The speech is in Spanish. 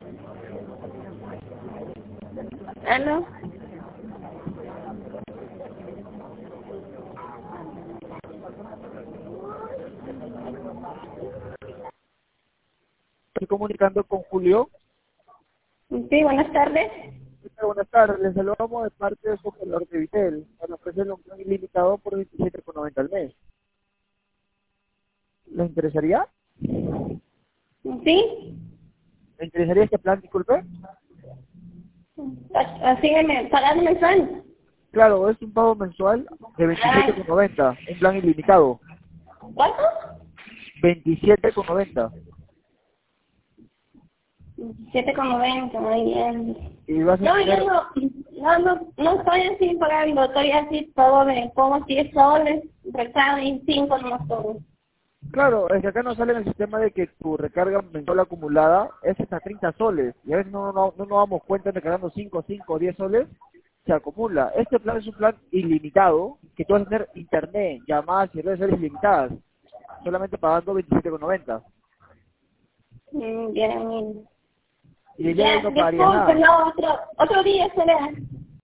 ¿Aló? Estoy comunicando con Julio. Sí, buenas tardes. Buenas tardes, les saludamos de parte de su operador de Vitel para ofrecerle un plan ilimitado por 27,90 al mes. ¿Le interesaría? ¿Sí? ¿Le interesaría este plan, disculpe? Así pagando mensual. Claro, es un pago mensual de Ah, 27,90, un plan ilimitado. ¿cuánto? 27,90. 7,90, muy bien. Y vas a No, yo tener, no estoy así pagando, estoy así todo de como 10 soles, restado y 5 nomás todo. claro, es que acá nos sale en el sistema de que tu recarga mensual acumulada es hasta 30 soles. Y a veces no nos damos cuenta de que dando 5, 10 soles se acumula. Este plan es un plan ilimitado, que tú vas a tener internet, llamadas y redes sociales ilimitadas, solamente pagando 27,90. Bien, bien. Y el día de hoy Ya, no pagarías disculpe, nada. no, otro día será.